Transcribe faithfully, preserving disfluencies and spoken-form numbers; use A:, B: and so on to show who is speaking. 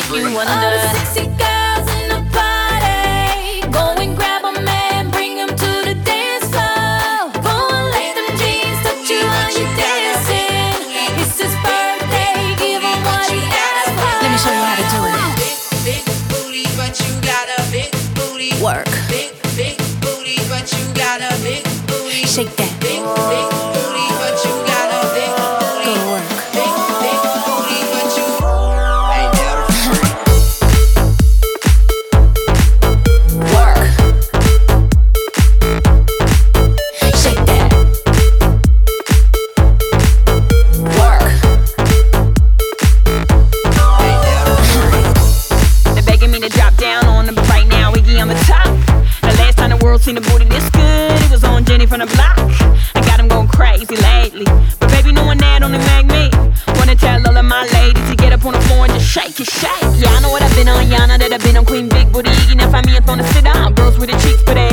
A: make you wonder. All the sexy girls in the party, go and grab a man, bring him to the dance floor. Go and let them jeans touch you while you're dancing. It's his birthday, give him what he asked for. Let me show you how to do it.
B: Big, big booty, but you got a big booty.
A: Work.
B: Big, big booty, but you got a big booty.
A: Shake that.
B: Big, big booty, but you got a big booty.
A: Go to work.
B: Big, big booty, but you ain't never free.
A: Work. Shake that. Work.
B: Ain't never free.
C: They're begging me to drop down on them, but right now Iggy on the top. The last time the world seen a booty this good, it was on Jenny from the block. I got him going crazy lately, but baby, knowing that only make me wanna tell all of my ladies to get up on the floor and just shake it, shake. Yeah, I know what I've been on, y'all know that I've been on Queen Big Booty Iggy. Now find me a phone to sit down. Girls with the cheeks, but they